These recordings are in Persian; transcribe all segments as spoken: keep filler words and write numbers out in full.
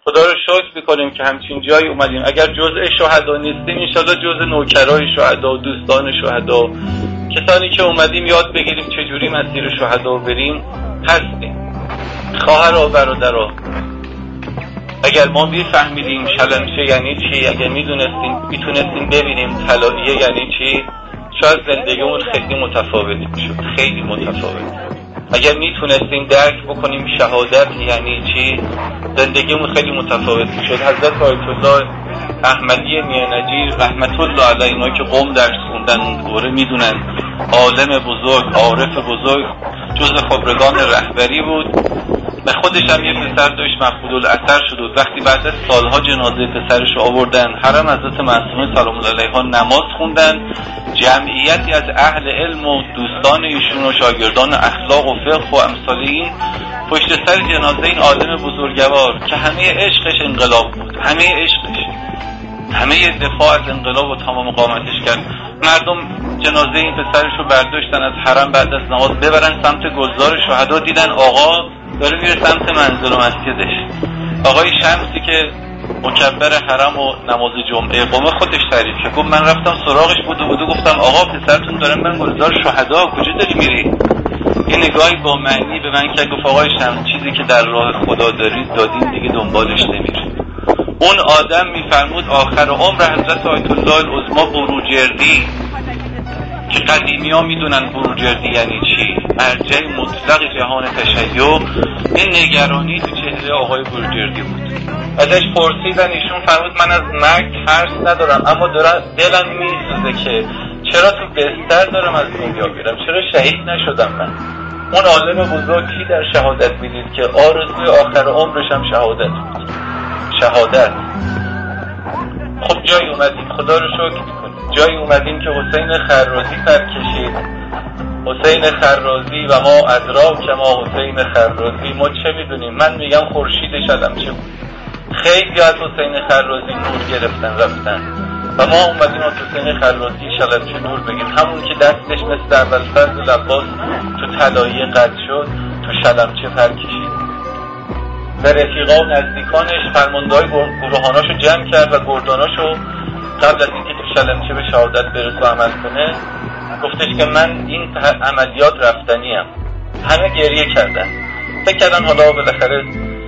خدا رو شکر میکنیم که همچین جایی اومدیم. اگر جزء شهدا نیستیم انشالله جزء نوکرای شهدا و دوستان شهدا، کسانی که اومدیم یاد بگیریم چجوری مسیر شهدا بریم هستیم. خواهر و برادرها، اگر ما میفهمیدیم شلمچه یعنی چی، اگر میدونستیم میتونستیم ببینیم طلاییه یعنی چی، شاید زندگیمون خیلی متفاوت میشد، خیلی متفاوت. اگر میتونستیم درک بکنیم شهادت یعنی چی، زندگیمون خیلی متفاوت میشد. حضرت آیت الله احمدی میانجی رحمت الله علیه، اینا که قم درس خوندن اون دوره میدونن، عالم بزرگ، عارف بزرگ، جزء خبرگان رهبری بود. به خودش هم یه پسر داشت مفقود الاثر شد و وقتی بعد از سالها جنازه پسرش آوردن حرم حضرت معصومه سلام الله علیها نماز خوندن، جمعیتی از اهل علم و دوستان ایشون و شاگردان اخلاق و فقه و امثال این پشت سر جنازه این عالم بزرگوار که همه عشقش انقلاب بود، همه عشقش، همه دفاع از انقلاب و تمام قامتش کرد. مردم جنازه این پسرش رو برداشتن از حرم بعد از نماز ببرن سمت گلزار شهدا، دیدن آقا داره میره سمت منزل و مسجدش. آقای شمسی که مکبر حرم و نماز جمعه قوم خودش تعریف کرد، گفت من رفتم سراغش بود و بود و گفتم آقا پسرتون داره من گلزار شهدا، کجا داری میری؟ یه نگاهی با معنی به من کرد، گفت آقای شمس چیزی که در راه خدا دارید دادین دیگه دنبالش نمیره. اون آدم میفرمود آخر عمر حضرت آیت الله العظما بروجردی که قدیمی ها میدونن بروجردی یعنی چی، مرجع مطلق جهان تشیع، این نگرانی تو چهره آقای بروجردی بود. ازش پرسیدن، ایشون فرمود من از مرگ ترس ندارم اما دارم دلم میسوزه که چرا تو بستر دارم از دنیا میرم، چرا شهید نشدم من. اون عالم بزرگ کی در شهادت میدید که آرزوی آخر عمرش هم شهادت بود. شهادت. خب جایی اومدیم، خدا رو شکر میکنیم، جایی اومدیم که حسین خرازی سر کشید. حسین خرازی و ما ادراک که ما حسین خرازی، ما چه میدونیم؟ من میگم خورشید شلمچه بود. خیلی از حسین خرازی نور گرفتن رفتن و ما اومدیم از حسین خرازی شلمچه نور بگیم. همون که دستش مثل ابوالفضل عباس تو طلاییه قد شد، تو شلمچه پر کشید. و رفیقا و نزدیکانش فرماندهای گروهاناشو جمع کرد و گرداناشو قبل از اینکه تو شلمچه به شهادت برسه و عمل کنه گفتش که من این عملیات رفتنیم. همه گریه کردن، فکر کردن حالا بالاخره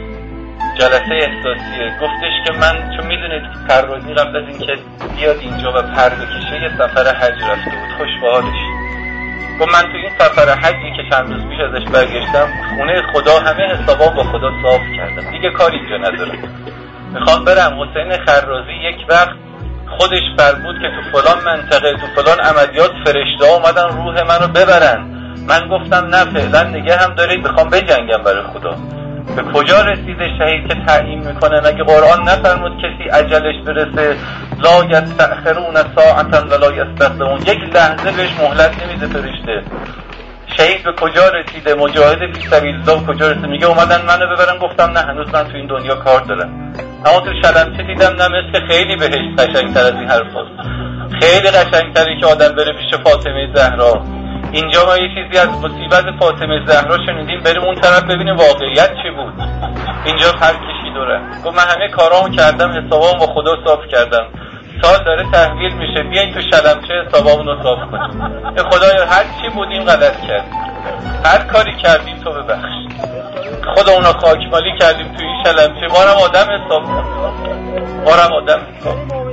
جلسه احساسیه. گفتش که من چون میدونید خرازی قبل از اینکه بیاد اینجا و پر بکشه یه سفر حج رفته بود، خوش به حالش. گفت من تو این سفر حجی که چند روز پیش ازش برگشتم خونه خدا همه حسابا با خدا صاف کردم، دیگه کاری اینجا ندارم، میخوام برم. حسین خرازی یک وقت خودش فرمود که تو فلان منطقه تو فلان عملیات فرشته ها اومدن روح منو ببرن. من گفتم نه فعلا نگه هم دارید، میخوام بجنگم برای خدا. به کجا رسیده شهید که تعیین میکنه؟ مگه قرآن نفرمود کسی اجلش برسه لا یستأخرون ساعتا ولا یستقدمون؟ یک لحظه بهش مهلت نمیده فرشته. شهید به کجا رسیده؟ مجاهد فی سبیل الله کجا رسیده؟ میگه اومدن منو ببرن. گفتم نه هنوز من تو این دنیا کار دارم. اما تو شلمچه دیدم نه مثل خیلی بهش قشنگتر از این حرفاست. خیلی قشنگتری که آدم بره پیش فاطمه زهرا. اینجا ما یه چیزی از مصیبت فاطمه زهرا شنیدیم، بریم اون طرف ببینیم واقعیت چی بود. اینجا پر کشید و رفت. گفت من همه کارامو کردم، حسابامو با خدا صاف کردم، سال داره تحویل میشه، بیاین تو شلمچه حسابامون رو صاف کنیم. ای خدایا هر چی بودیم غلط کردیم، هر کاری کردیم تو ببخش، خودمون رو خاکمالی کردیم تو این شلمچه، ما هم آدم حساب کن، ما هم آدم حساب کن.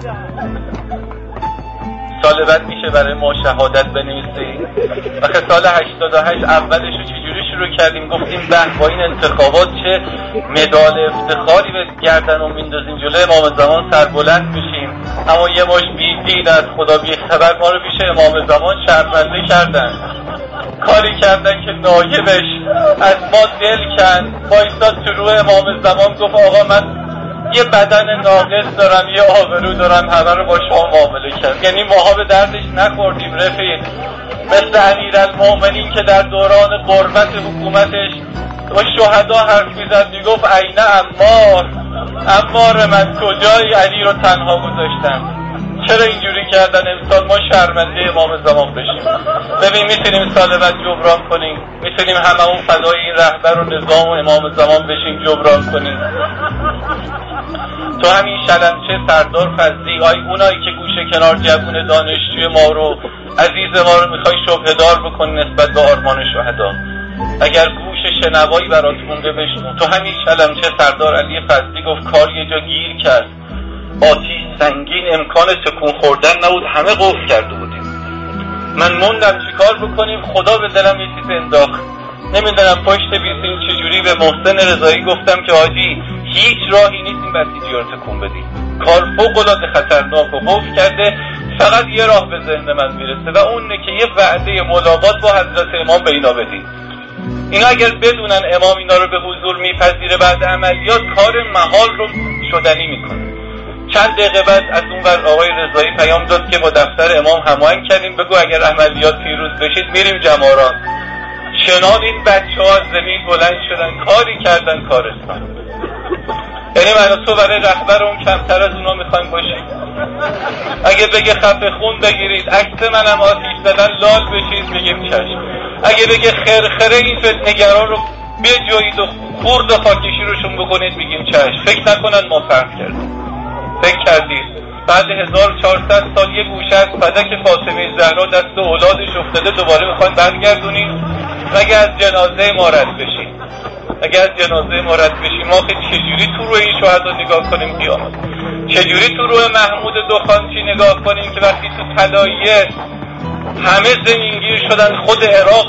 سال بعد میشه برای ما شهادت بنویسیم. وقتی سال هشتاد و هشت اولش رو چجوری شروع کردیم؟ گفتیم به با این انتخابات چه مدال افتخاری به گردن میندازیم، جلوی امام زمان سربلند میشیم. اما یه مش بیدین از خدا بی خبر ما رو پیش امام زمان شرمنده کردن، کاری کردن که نایبش از ما دل کن، بایستاد تو روح امام زمان گفت آقا من یه بدن ناقص دارم، یه آبرو دارم، همه رو با شما معامله کرد. یعنی ماها به دردش نخوردیم رفیق. مثل امیرالمومنین که در دوران غربت حکومتش با شهدا حرف میزد، میگفت عین عمار، عمار من کجای علی رو تنها گذاشتن؟ چرا اینجوری کردن؟ امسال ما شرمنده امام زمان بشیم. ببین میتونیم سال بعد جبران کنیم، میتونیم همه اون فدای این رهبر و نظام و امام زمان بشیم جبران کنیم. تو همین شلمچه سردار فضلی، آی اونایی که گوشه کنار جوون دانشجوی ما رو عزیز ما رو میخوای شبهه دار بکنی نسبت به آرمان شهدا، اگر گوش شنوایی برات مونده بشنو. تو همین شلمچه سردار علی فضلی گفت کار یه جا گیر کرد، آتیش سنگین، امکان تکون خوردن نبود، همه قفل کرده بودیم. من موندم چیکار بکنیم، خدا به دلم یه چیز انداخت، نمیدونم پشت بیسیم چجوری به محسن رضایی گفتم که حاجی هیچ راهی نیست این بسیجی رو تکون بدیم، کار فوق‌العاده خطرناک و قفل کرده، فقط یه راه به ذهن من میرسه و اونه که یه وعده ملاقات با حضرت امام به اینا بدیم. اینا اگر بدونن امام اینا رو به حضور میپذیره بعد عملیات، کار محال رو شدنی میکنه. چند دقیقه بعد از اون ور آقای رضایی پیام داد که با دفتر امام هماهنگ کردیم، بگو اگر عملیات پیروز بشید میریم جماران. چنان این بچه ها از زمین بلند شدن، کاری کردن کارستان. یعنی من تو برای رهبر اون کمتر از اونا میخوایم باشیم؟ اگه بگه خفه خون بگیرید، عکس منم آتیش زدن لال بشید، میگیم چشم. اگه بگه خرخره این فتنه‌گران رو بجویید و خورد و خاکشی روشون بکنید، میگیم چشم. فکر نکنن ما فرق کردیم. فکر کردید بعد هزار و چهارصد سال یه گوشه از فدک فاطمه زهرا دست اولادش افتاده دوباره میخواین برگردونید؟ اگه از جنازه ما رد بشیم، اگه از جنازه ما رد بشیم، ما خیلی چجوری تو روی این شهدا نگاه کنیم قیامت؟ چجوری تو روی محمود دخانچی نگاه کنیم که وقتی تو طلایه همه زمینگیر شدن، خود عراق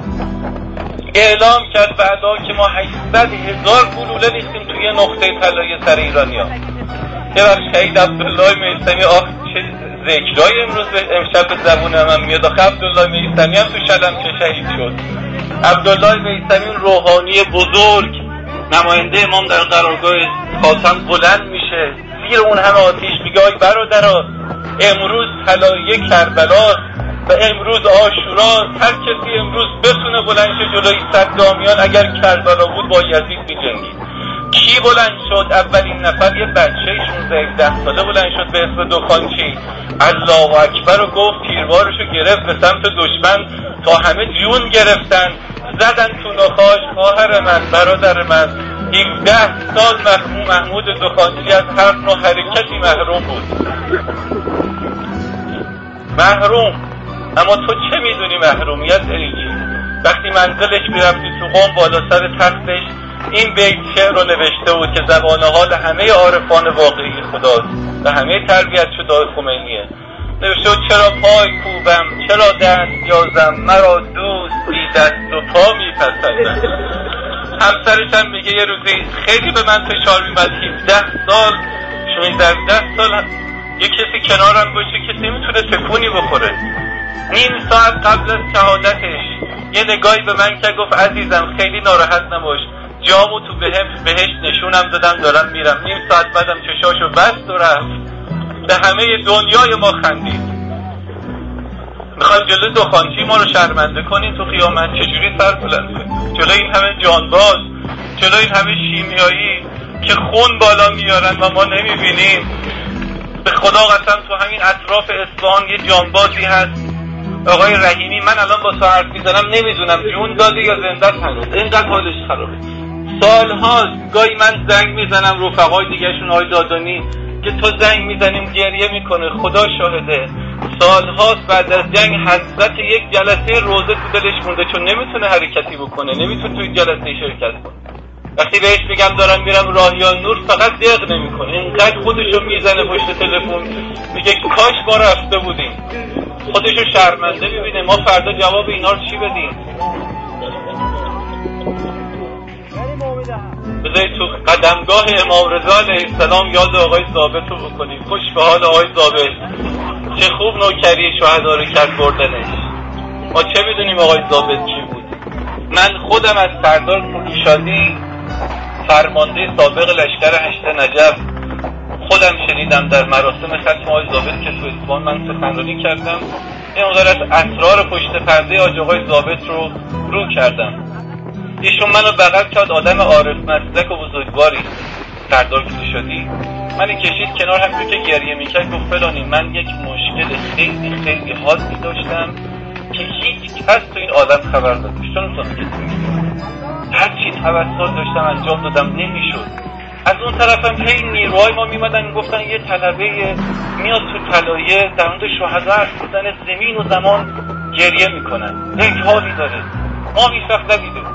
اعلام کرد بعدا که ما هشتصد هزار گلوله ریختیم توی نقطه طلایه سر ایرانیا. یه وقت شهید عبدالله میثمی، آخ چه ذکرای امروز امشب به زبون من میاد. آخه عبدالله میثمی هم تو شلمچه شهید شد. عبدالله میثمی روحانی بزرگ، نماینده امام در قرارگاه خاتم، بلند میشه زیر اون همه آتیش میگه آی برادرها، امروز طلایه کربلا و امروز عاشورا، هر کسی امروز بتونه بلند شه جلوی صدامیان، اگر کربلا بود با یزید میجنگید. کی بلند شد؟ اولین نفر یه بچه شانزده هفده ساله بلند شد به اسم دخانچی، الله اکبر رو گفت، تیروارشو گرفت به سمت دشمن تا همه جون گرفتن، زدن تو نخاش. خواهر من، برادر من، هفده سال محمود دخانچی از هر نوع حرکتی محروم بود، محروم. اما تو چه میدونی محرومیت داری؟ وقتی منزلش میرفتی تو قم، بالا سر تختش این بیت شعر رو نوشته بود که زبان حال همه عارفان واقعی خداست و همه تربیت شده خمینیه. نوشته بود چرا پای کوبم، چرا دست یازم، مرا دوست بی دست و پا میپسندم. همسرش هم میگه یه روزی خیلی به من فشار میبد، هفده سال شانزده سال یه کسی کنارم باشه که نمیتونه تکونی بخوره. نیم ساعت قبل از شهادتش یه نگاهی به من که گفت عزیزم خیلی ناراحت نباش، جامو تو بهم بهش نشونم دادم دارم میرم. نیم ساعت بعدم چشاشو بست و رفت. به همه دنیای ما خندید. میخواید جلوی دخانچی ما رو شرمنده کنین تو قیامت؟ چجوری سر بلند کنین جلوی این همه جانباز، جلوی این همه شیمیایی که خون بالا میارن و ما نمیبینیم؟ به خدا قسم تو همین اطراف اصفهان یه جانبازی هست آقای رحیمی، من الان با تو حرف میزنم نمیدونم جون داده یا زنده است، هنوز اینقدر حالش خرابه. سالهاست گاهی من زنگ میزنم رفقای دیگهشون، آقای دادانی، که تو زنگ میزنیم گریه میکنه، خدا شاهده. سالهاست بعد از جنگ حسرت یک جلسه روزه تو دلش مونده، چون نمیتونه حرکتی بکنه، نمیتونه توی جلسه شرکت کنه. وقتی بهش میگم دارم میرم راهیان نور، فقط دق نمیکنه، اینقدر خودشو میزنه پشت تلفن، میگه کاش ما رفته بودیم. خودشو شرمنده میبینه. ما فردا جواب اینا رو چی بدیم؟ بذارید تو قدمگاه امام رضا علیه السلام یاد آقای ثابت رو بکنید. خوش به حال آقای ثابت، چه خوب نوکری شهدا رو کرد بردنش. ما چه میدونیم آقای ثابت کی بود؟ من خودم از سردار کوکیشادی، فرمانده سابق لشکر هشت نجف، خودم شنیدم در مراسم ختم آقای ثابت که تو اصفهان من سخنرانی کردم. این مقدار از اسرار پشت پرده حاج آقای ثابت رو رو کردم. ایشون منو بغل کرد، آدم عارف مسلک و بزرگواری، سردار کوکیشادی. من کشید کنار، همینطور که گریه میکرد گفت فلانی من یک مشکل خیلی خیلی حادی داشتم که هیچ کس تو این عالم خبر نداشت. چون هر چی توسل داشتم انجام دادم نمیشد. از اون طرف هم هی نیروهای ما میمدن میگفتن یه طلبه میاد تو طلایه در مورد شهدا حرف میزنه، زمین و زمان گریه میکنن، یک حالی داره، ما هیچ وقت ندیدیم.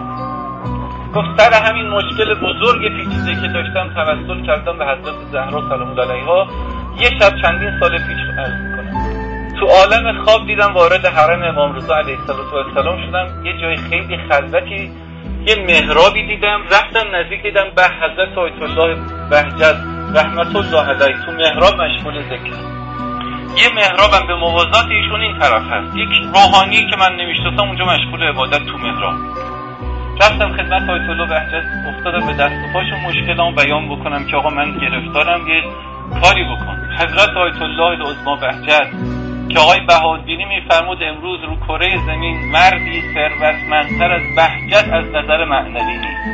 گفت سر همین مشکل بزرگ پیچیده که داشتم توسل کردم به حضرت زهرا سلام الله علیها. یه شب چندین سال پیش عرض میکنم تو عالم خواب دیدم وارد حرم امام رضا علیه السلام شدم. یه جای خیلی خلوتی، یه محرابی دیدم، رفتم نزدیک، دیدم به حضرت آیت الله بهجت رحمت الله علیه تو محراب مشغول ذکر. یه محرابم به موازات ایشون این طرف هست، یک روحانی که من نمیشناسم اونجا مشغول عبادت تو محراب. رفتم خدمت آیت الله بهجت، افتادم به دست و پاشون مشکلامو بیان بکنم که آقا من گرفتارم، یه کاری بکن. حضرت آیت الله العظما بهجت که آقای بهادینی میفرمود امروز رو کره زمین مردی ثروتمندتر از بهجت از نظر معنوی نیست.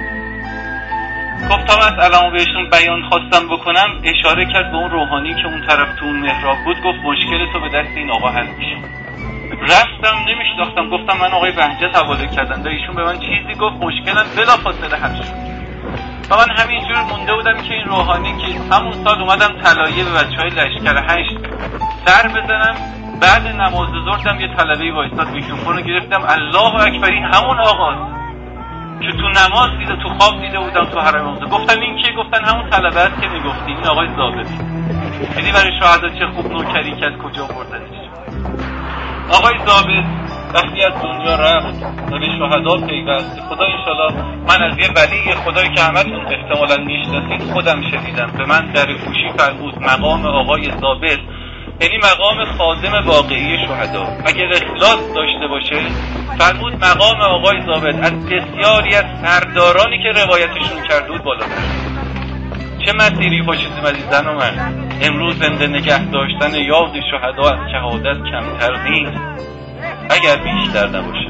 گفت تا مسئله‌مو بهشون بیان خواستم بکنم، اشاره کرد به اون روحانی که اون طرف تو اون محراب بود، گفت مشکل تو به دست این آقا حل میشه. رفتم نمیشناختم، گفتم من آقای بهجت حواله کردن، ایشون به من چیزی گفت، مشکلم بلافاصله حل شد. و من همینجور مونده بودم که این روحانی که همون سال اومدم طلایه به بچهای لشکر هشت سر بزنم، بعد نماز ظهر یه طلبه وایساد، میکروفون رو گرفتم، الله اکبر این همون آقاست که تو نماز دیده، تو خواب دیده بودم تو حرم امام. گفتم این کیه؟ گفتن همون طلبه است که میگفتی، این آقای ضابط. دیدی برای شهدا چه خوب نوکری کرد، کجا بردنش. آقای ضابط وقتی از دنیا رفت و به شهدا پیوست، خدا انشالله من از یه ولی خدایی که همتون احتمالاً میشناسید خودم شنیدم، به من در گوشی فرمود مقام آقای ضابط یعنی مقام خادم واقعی شهدا. اگر اخلاص داشته باشه فرمود مقام آقای ضابط از بسیاری از سردارانی که روایتشون کرده بود بالا داشت. چه مسیری پاشیدیم عزیزان و من. امروز زنده نگه داشتن یاد شهدا از شهادت کمتر نیست اگر بیشتر نباشه.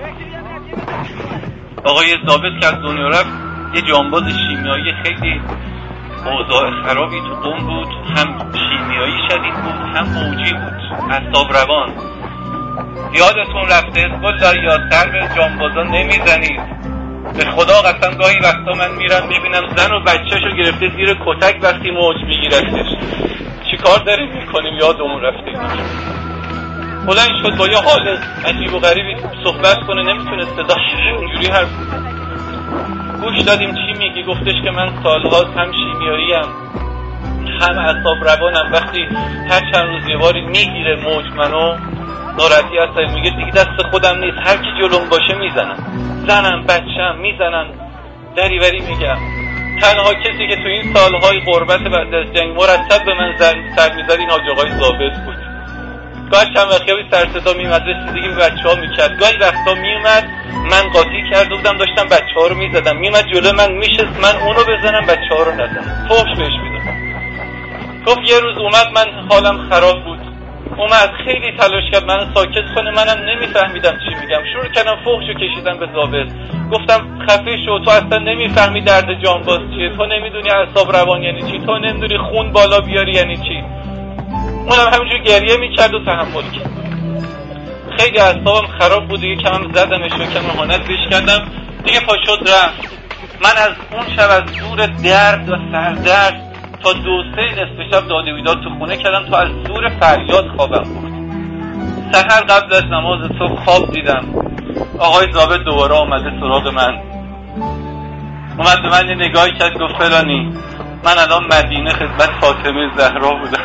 آقای ضابط که از دنیا رفت یه جانباز شیمیایی خیلی اوضاع خرابی تو قم بود، هم شیمیایی شدید بود هم موجی بود، اعصاب روان. یادتون رفته اسکول یا سر به جانبازا نمیزنید. به خدا قسم گاهی وقتا من میرم میبینم زن و بچه‌شو گرفته زیر کتک وقتی موج میگیرتش. چی کار داریم میکنیم؟ یادمون رفته. بلند شد با یه حال عجیب و غریبی صحبت کنه، نمیتونه صدا اینجوری حرف. گوش دادیم چی میگی؟ گفتش که من سالهاست هم شیمیایی ام هم اعصاب روانم، وقتی هر چند روز یه باری میگیره موج منو ناراحتی هستم، میگه دیگه دست خودم نیست، هر کی جلوم باشه میزنم، زنم بچم میزنن، دریوری میگم. تنها کسی که تو این سالهای غربت بعد از جنگ مرتب به من سر میزد این حاج آقای ضابط بود. گاهی چند وقتی سر صدا میومد رسیدگی به بچه ها میکرد، گاهی وقتا میومد من قاطی کرده بودم داشتم بچه ها رو میزدم، میومد جلو من میشست من اونو بزنم بچه ها رو نزنم، فحش بهش میدم. گفت یه روز اومد من حالم خراب بود، اومد خیلی تلاش کرد منو ساکت کنه، منم نمیفهمیدم چی میگم، شروع کردم فحشو کشیدم به ضابط. گفتم خفه شو، تو اصلا نمیفهمی درد جانباز چیه، تو نمیدونی اعصاب روان یعنی چی، تو نمیدونی خون بالا بیاری یعنی چی. اونم همینجور گریه میکرد و تحمل کرد. خیلی اعصابم خراب بود دیگه، کمم زدمش و کم اهانت بهش کردم دیگه، پا شد رفت. من از اون شب از زور درد و سردرد تا دو سه نصف شب داد و بیداد تو خونه کردم، تا از زور فریاد خوابم بود. سحر قبل از نماز صبح خواب دیدم آقای ضابط دوباره آمده سراغ من، اومد به من یه نگاهی کرد، گفت فلانی من الان مدینه خدمت فاطمه زهرا بودم.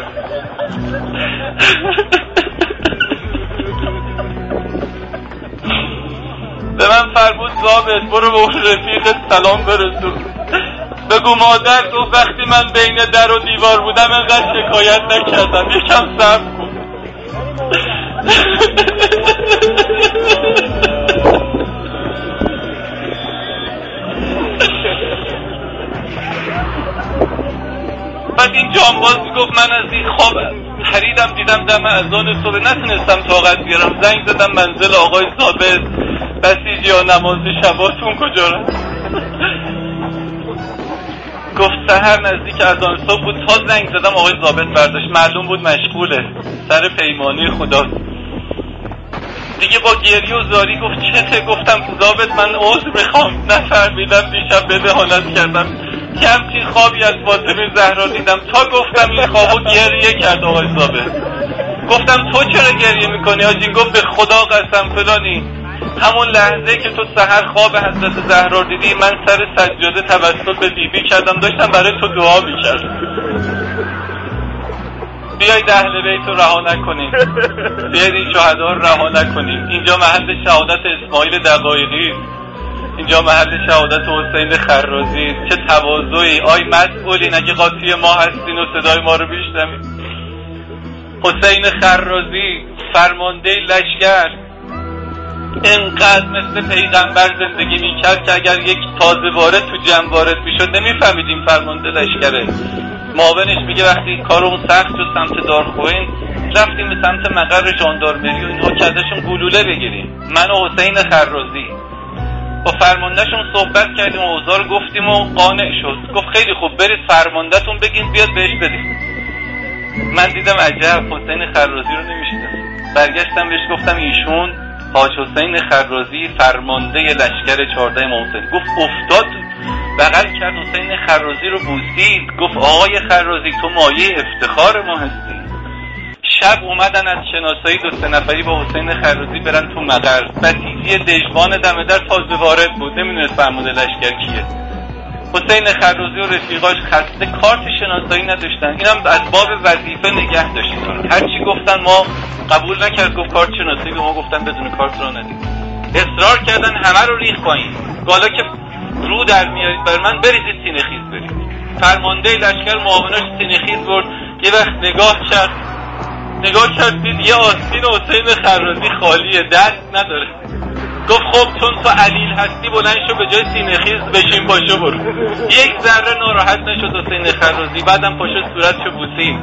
به من فرمود ضابط برو به اون رفیقت سلام برسون، بگو مادر گفت وقتی من بین در و دیوار بودم انقدر شکایت نکردم، یکم صبر کن. بعد این جانباز گفت من از این خواب پریدم دیدم دم اذان صبح نتونستم طاقت بیارم، زنگ زدم منزل آقای ضابط، بسیجی ها نماز شباتون کجا رفت؟ گفت سحر نزدیک اذان صبح بود، تا زنگ زدم آقای ضابط برداشت، معلوم بود مشغوله سر پیمانی خدا. دیگه با گریه و زاری گفت چته؟ گفتم ضابط من عذر میخوام، نفهمیدم دیشب به دهانت کردم، که همچین خوابی از فاطمه زهرا دیدم تا گفتم این خوابو گریه کرد آقای ضابط. گفتم تو چرا گریه میکنی آجی؟ گفت به خدا قسم فلانی همون لحظه که تو سحر خواب حضرت زهرا دیدی من سر سجاده توسل به بیبی کردم، داشتم برای تو دعا میکردم. بیایید اهل بیت رو رها نکنیم، بیایید این شهدا رو رها نکنیم. اینجا محل شهادت اسماعیل دقایقی، اینجا محل شهادت حسین خرازی. چه تواضعی آی مسئولین، اگه قاطی ما هستین و صدای ما رو میشنوید. حسین خرازی فرمانده لشکر اینقدر مثل پیغمبر زندگی میکرد که اگر یک تازه وارد تو جمع وارد میشد نمیفهمیدیم فرمانده لشکره. معاونش میگه وقتی کارمون سخت شد سمت دارخوین رفتیم به سمت مقر ژاندارمری و اینها کردشون گلوله بگیریم. من و حسین خرازی با فرماندهشون صحبت کردیم و اوضاع رو گفتیم و قانع شد. گفت خیلی خوب برید فرماندهتون بگین بیاد بهش بدید. من دیدم عجب حسین خرازی رو نمیشناسم. برگشتم بهش گفتم ایشون حاج حسین خرازی فرمانده لشکر چهارده امام حسین. گفت افتاد بغل کرد حسین خرازی رو بوسید. گفت آقای خرازی تو مایه افتخار ما هستی. شب اومدن از شناسایی دو سه نفری با حسین خرازی برن تو مقر. بسیجی دژبان دم در تازه وارد بود، نمیدونست فرمانده لشکر کیه. حسین خرازی و رفیقاش خسته کارت شناسایی نداشتن، اینم از باب وظیفه نگه داشتن. هرچی گفتن ما قبول نکرد. گفت کارت شناسایی به ما گفتن بدون کارت رو ندید. اصرار کردن همه رو ریخ پایین. حالا که رو در میارید بر من بریزید سینه خیز برید. فرمانده لشکر معاوناش سینه خیز برد. یه وقت نگاه کرد نگاه کرد دید یه آستین حسین خرازی خالیه، دست نداره. گفت خب چون تو علیل هستی بلند شو به جای سینه خیز بشین پاشو برو. یک ذره ناراحت نشد حسین خرازی. بعدم پاشو صورتشو بوسید.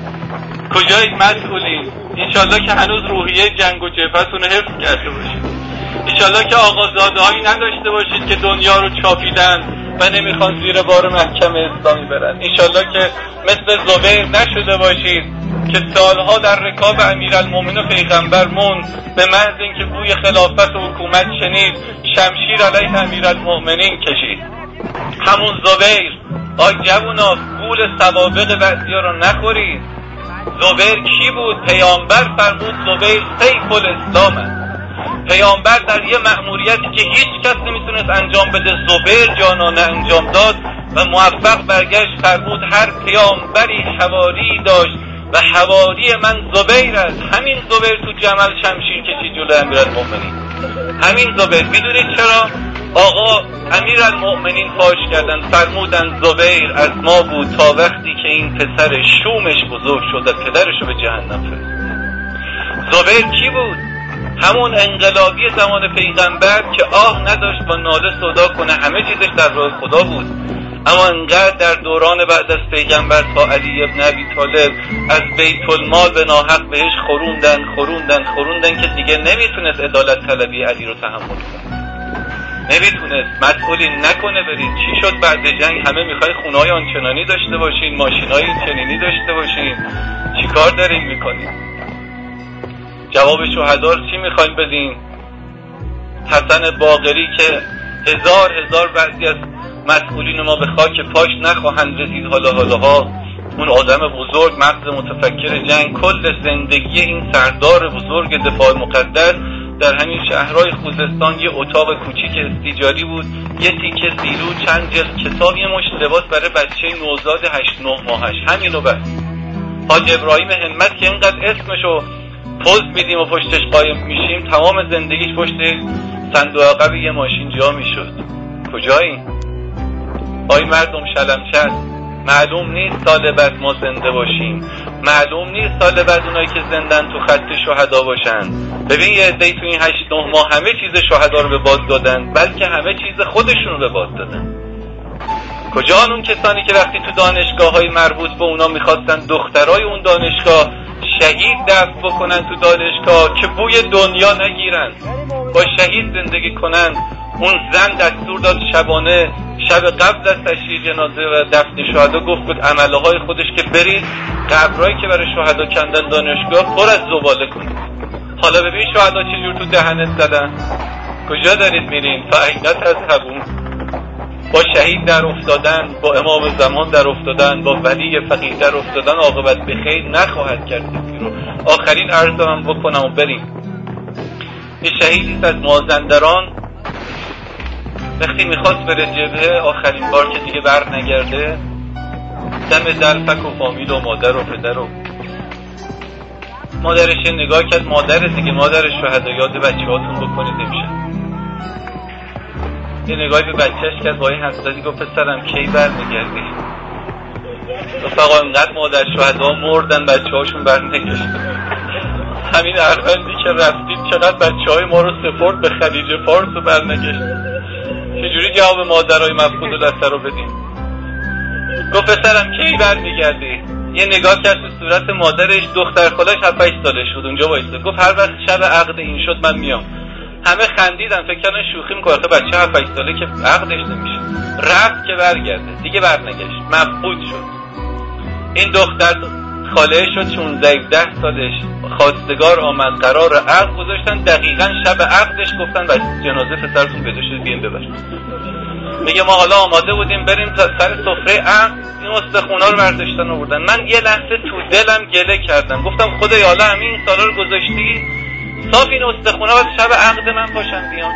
کجایید مسئولین؟ انشالله که هنوز روحیه جنگ و جبهتون رو حفظ کرده باشید. انشالله که آقازاده هایی نداشته باشید که دنیا رو چاپیدن و نمیخوان زیر بار محکم اسلامی برن. انشالله که مثل زبیر نشده باشید که سالها در رکاب امیرالمومنین و پیغمبر موند، به محض اینکه بوی خلافت و حکومت شنید شمشیر علیه امیرالمومنین کشید. همون زبیر. آی جوونا گول سوابق بعضیا رو نخورید. زبیر کی بود؟ پیامبر فرمود زبیر سیف الاسلامه. پیامبر در یه مأموریتی که هیچ کس نمیتونست انجام بده زبیر جانانه انجام داد و موفق برگشت. فرمود هر پیامبری حواری داشت و حواری من زبیر است. همین زبیر تو جمل شمشیر کشید جلوی امیرالمومنین. همین زبیر. میدونید چرا؟ آقا امیرالمومنین فاش کردن، فرمودن زبیر از ما بود تا وقتی که این پسر شومش بزرگ شد و پدرش رو به جهنم فرستاد. زبیر کی بود؟ همون انقلابی زمان پیغمبر که آه نداشت با ناله صدا کنه، همه چیزش در راه خدا بود. اما انقدر در دوران بعد از پیغمبر تا علی ابن ابی طالب از بیت المال به ناحق بهش خوروندن خوروندن خوروندن که دیگه نمیتونست عدالت طلبی علی رو تحمل کنه. نمیتونست. مسئولین نکنه برید. چی شد بعد جنگ همه میخوای خونه‌های آنچنانی داشته باشین، ماشین‌های چنینی داشته باشین؟ چیکار دارین میکنین؟ جواب شهدا رو چی میخواین بدین؟ حسن باقری که هزار هزار بعضی از مسئولین ما به خاک پاش نخواهند رسید حالا حالاها، اون آدم بزرگ مغز متفکر جنگ، کل زندگی این سردار بزرگ دفاع مقدس در همین شهرهای خوزستان یه اتاق کوچیک استیجاری بود، یه تیکه سیلو، چند جلد کتاب، یه مشت لباس برای بچه نوزاد هشت نه ماهش، همینو بس. حاج ابراهیم همت که اینقدر اسمشو پوز میدیم و پشتش قایم میشیم، تمام زندگیش پشت صندوق عقب یه ماشین جا میشد. کجایی؟ آی مردم شلمشد، معلوم نیست سال بعد ما زنده باشیم، معلوم نیست سال بعد اونایی که زندن تو خط شهدا باشن. ببین یه عده‌ای تو این هشت نه ماه همه چیز شهدا رو به باد دادن، بلکه همه چیز خودشون رو به باد دادن. کجا اون کسانی که وقتی تو دانشگاه‌های مربوط به اونا میخواستن دخترای اون دانشگاه شهید دفن بکنن تو دانشگاه که بوی دنیا نگیرن، با شهید زندگی کنن، اون زن دستور داد شبانه شب قبل از تشییع جنازه و دفن شهدا گفت بود عمله های خودش که برید قبرایی که برای شهدا کندن دانشگاه پر از زباله کنید. حالا ببین شهدا چجور تو دهنت زدن. کجا دارید میرین؟ فعینت از هبون. با شهید در افتادن، با امام زمان در افتادن، با ولی فقیه در افتادن عاقبت به خیر نخواهد کرد کسی رو. آخرین عرض هم بکنم و بریم. یه شهیدی از مازندران وقتی میخواست بره جبهه آخرین بار که دیگه بر نگرده، دم در فک و فامیل و مادر و پدر و مادرش نگاه کرد، مادر دیگه، مادر شهدا، یاد بچه هاتون بکنید امشب. یه نگاهی به بچهش کرد، با این حسادی گفت پسرم کی بر میگردی؟ گفت آقا اینقدر مادر شهدا مردن بچه هاشون بر نگشتن. همین اروندی که رفتید چقدر بچه های ما رو سپرد به خلیج فارس و بر نگشتن. چجوری جواب مادرای مفقود الاثر رو بدیم؟ گفت پسرم کی بر میگردی؟ یه نگاه کرد تو صورت مادرش، دختر خالش هفت هشت سالش بود اونجا وایساد. گفت هر وقت شب عقد این شد من میام. همه خندیدن، فکر کردن شوخی میکنه، آخه بچه هفت هشت ساله که عقدش نمیشه. رفت که برگرده، دیگه برنگشت، مفقود شد. این دختر خاله شد چون ده سالش، خواستگار آمد قرار عقد گذاشتن، دقیقاً شب عقدش گفتن بچه جنازه پسرتون پیدا شد بیاین ببرید. میگه ما حالا آماده بودیم بریم تا سر سفره عقد، این استخونا رو برداشتن آوردن. من یه لحظه تو دلم گله کردم، گفتم خدایا حالا همین سالا رو گذاشتی، صاف این استخونا بعد شب عقد من پاشن بیان.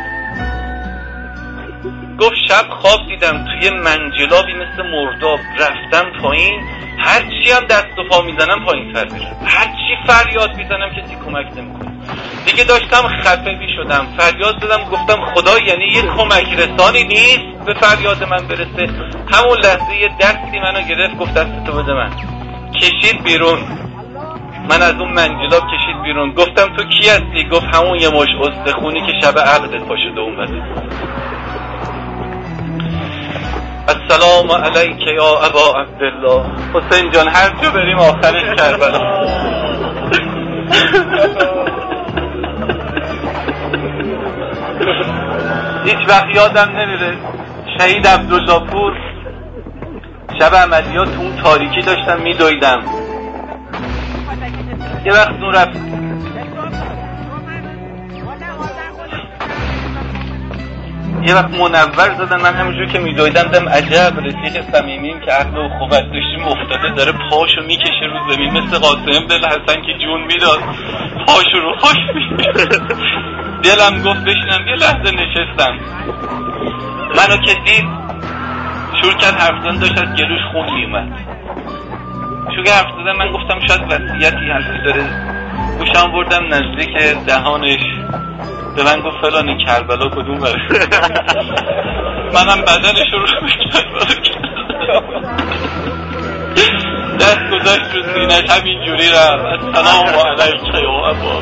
گفت شب خواب دیدم توی منجلابی مثل مرداب، رفتم پایین، هر چی هم دست و پا میزنم پایین تر میرم، هر چی فریاد میزنم کسی کمک نمیکنه. دیگه داشتم خفه میشدم، فریاد زدم، گفتم خدا یعنی یه کمک رسانی نیست به فریاد من برسه. همون لحظه یه دستی منو گرفت، گفت دستتو بده من. کشید بیرون، من از اون منجلاب کشید بیرون. گفتم تو کی هستی؟ گفت همون یه مش استخونی که شب عقدت پا شده اومده. السلام علیک یا ابا عبدالله. حسین جان هر جا بریم آخرش کربلا. هیچ وقت یادم نمیره شهید عبدالله پور شب عملیات اون تاریکی داشتم میدویدم، یه وقت نور رفت یه وقت منور زدن، من همونجور که میدویدم دم عجب رفیق صمیمیم که عقل و خوبت داشتیم افتاده داره پاشو میکشه رو زمین مثل قاسم دل حسن که جون میداد پاشو رو پاش میکشه. دلم گفت بشینم، یه لحظه نشستم. منو که دید شروع کرد حرف زدن، داشت از گلوش خون میومد. شروع کرد حرف زدن، من گفتم شاید وصیتی حرفی داره. گوشم بردم نزدیک دهانش، به من گفت فلانی کربلا کدوم بره؟ منم بدنش رو رو به کربلا کردم، دست گذاشت رو سینش همین جوری رفت السلام علیک یا ابا.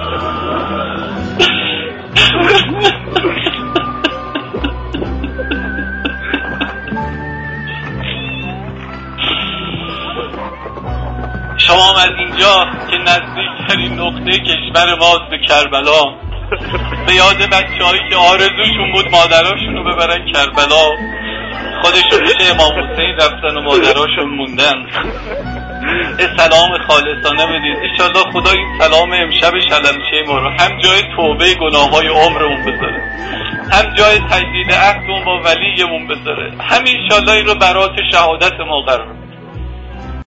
شما از اینجا که نزدیکترین نقطه کشور ماست به کربلا، به یاد بچه هایی که آرزوشون بود مادراشون رو ببرن کربلا، خودشون میشه امام حسین رفتن و مادراشون موندن. سلام خالصانه بدید انشالله خدا این سلام امشب شلمچه ما رو هم جای توبه گناه های عمرمون بذاره، هم جای تجدید عهدمون با ولیمون بذاره، هم انشالله این رو برات شهادت ما قرار